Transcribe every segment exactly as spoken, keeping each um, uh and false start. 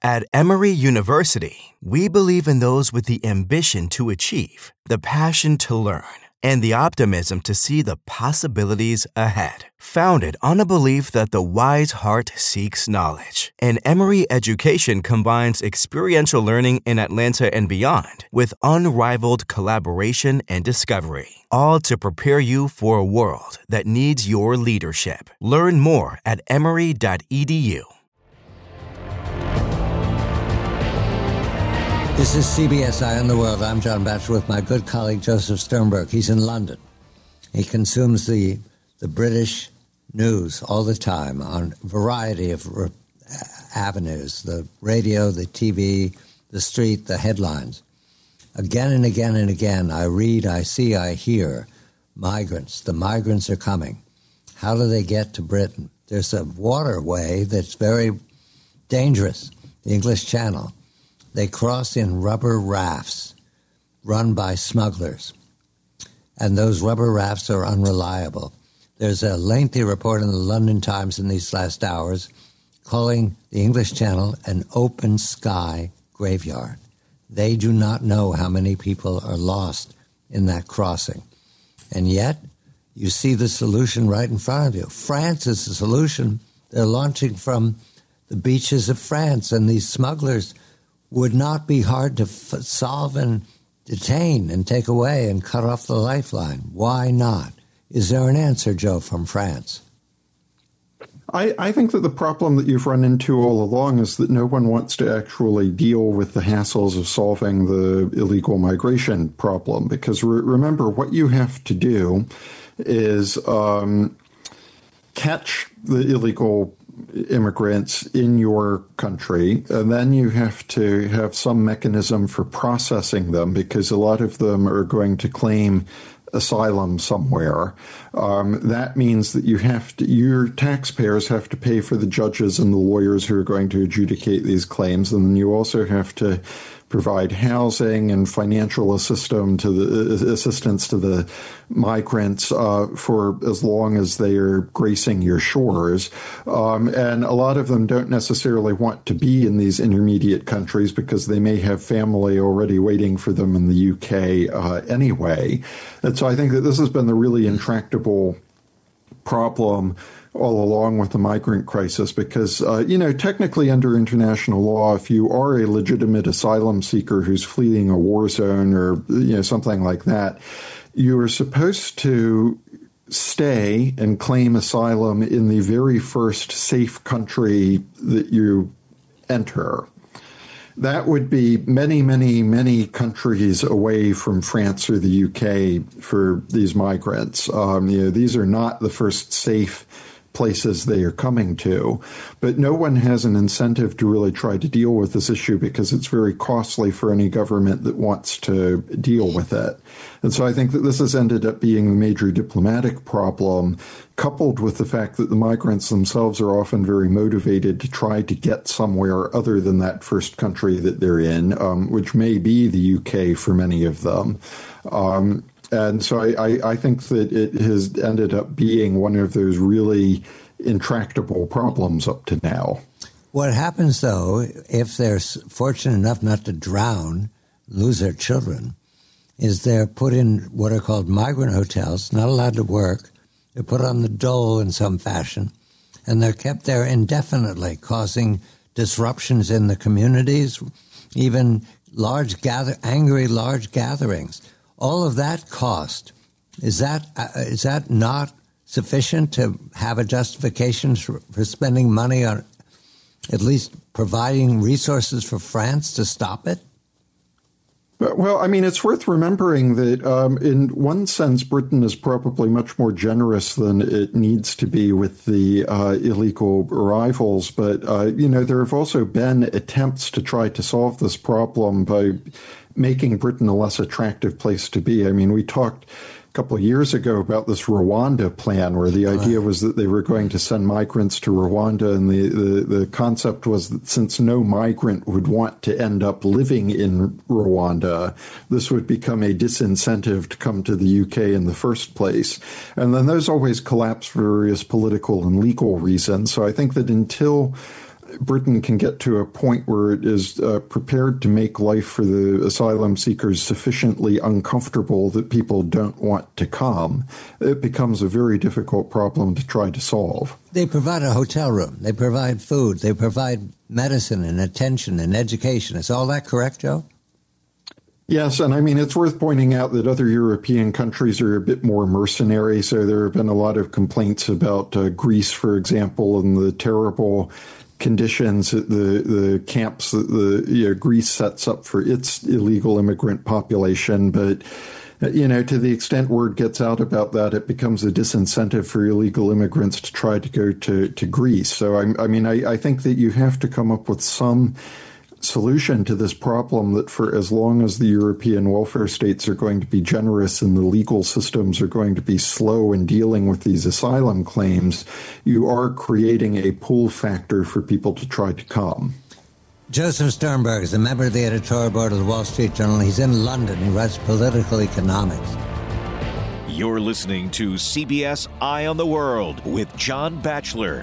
At Emory University, we believe in those with the ambition to achieve, the passion to learn, and the optimism to see the possibilities ahead. Founded on a belief that the wise heart seeks knowledge, and Emory education combines experiential learning in Atlanta and beyond with unrivaled collaboration and discovery, all to prepare you for a world that needs your leadership. Learn more at emory dot e d u. This is C B S Eye on the World. I'm John Batchelor with my good colleague Joseph Sternberg. He's in London. He consumes the the British news all the time on a variety of re- avenues, the radio, the T V, the street, the headlines. Again and again and again, I read, I see, I hear migrants. The migrants are coming. How do they get to Britain? There's a waterway that's very dangerous, the English Channel. They cross in rubber rafts run by smugglers, and those rubber rafts are unreliable. There's a lengthy report in the London Times in these last hours calling the English Channel an open sky graveyard. They do not know how many people are lost in that crossing. And yet, you see the solution right in front of you. France is the solution. They're launching from the beaches of France, and these smugglers would not be hard to f- solve and detain and take away and cut off the lifeline. Why not? Is there an answer, Joe, from France? I, I think that the problem that you've run into all along is that no one wants to actually deal with the hassles of solving the illegal migration problem. Because re- remember, what you have to do is um, catch the illegal immigrants in your country, and then you have to have some mechanism for processing them, because a lot of them are going to claim asylum somewhere. Um, that means that you have to, your taxpayers have to pay for the judges and the lawyers who are going to adjudicate these claims, and then you also have to provide housing and financial assistance to the assistance to the migrants uh, for as long as they are gracing your shores. Um, and a lot of them don't necessarily want to be in these intermediate countries because they may have family already waiting for them in the U K uh, anyway. And so I think that this has been the really intractable problem all along with the migrant crisis, because, uh, you know, technically under international law, if you are a legitimate asylum seeker who's fleeing a war zone or, you know, something like that, you are supposed to stay and claim asylum in the very first safe country that you enter. That would be many, many, many countries away from France or the U K for these migrants. Um, you know, these are not the first safe places they are coming to. But no one has an incentive to really try to deal with this issue because it's very costly for any government that wants to deal with it. And so I think that this has ended up being a major diplomatic problem, coupled with the fact that the migrants themselves are often very motivated to try to get somewhere other than that first country that they're in, um, which may be the U K for many of them. Um, And so I, I, I think that it has ended up being one of those really intractable problems up to now. What happens, though, if they're fortunate enough not to drown, lose their children, is they're put in what are called migrant hotels, not allowed to work. They're put on the dole in some fashion, and they're kept there indefinitely, causing disruptions in the communities, even large gather, angry large gatherings. All of that cost, is that uh, is that not sufficient to have a justification for, for spending money on at least providing resources for France to stop it? Well, I mean, it's worth remembering that um, in one sense, Britain is probably much more generous than it needs to be with the uh, illegal arrivals. But, uh, you know, there have also been attempts to try to solve this problem by making Britain a less attractive place to be. I mean, we talked a couple of years ago about this Rwanda plan, where the idea was that they were going to send migrants to Rwanda, and the, the, the concept was that since no migrant would want to end up living in Rwanda, this would become a disincentive to come to the U K in the first place. And then those always collapse for various political and legal reasons. So I think that until Britain can get to a point where it is uh, prepared to make life for the asylum seekers sufficiently uncomfortable that people don't want to come, it becomes a very difficult problem to try to solve. They provide a hotel room. They provide food. They provide medicine and attention and education. Is all that correct, Joe? Yes, and I mean, it's worth pointing out that other European countries are a bit more mercenary. So there have been a lot of complaints about uh, Greece, for example, and the terrible conditions at the, the camps that the you know, Greece sets up for its illegal immigrant population. But, you know, to the extent word gets out about that, it becomes a disincentive for illegal immigrants to try to go to, to Greece. So, I, I mean, I, I think that you have to come up with some solution to this problem that for as long as the European welfare states are going to be generous and the legal systems are going to be slow in dealing with these asylum claims, you are creating a pull factor for people to try to come. Joseph Sternberg is a member of the editorial board of the Wall Street Journal. He's in London. He writes political economics. You're listening to C B S Eye on the World with John Batchelor.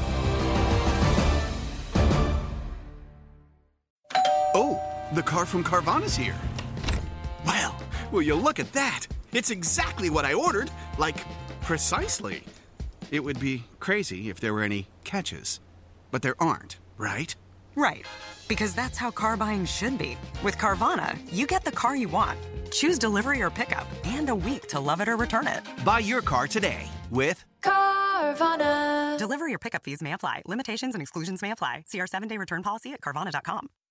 Oh, the car from Carvana's here. Well, will you look at that? It's exactly what I ordered. Like, precisely. It would be crazy if there were any catches. But there aren't, right? Right. Because that's how car buying should be. With Carvana, you get the car you want. Choose delivery or pickup, and a week to love it or return it. Buy your car today with Carvana. Delivery or pickup fees may apply. Limitations and exclusions may apply. See our seven-day return policy at Carvana dot com.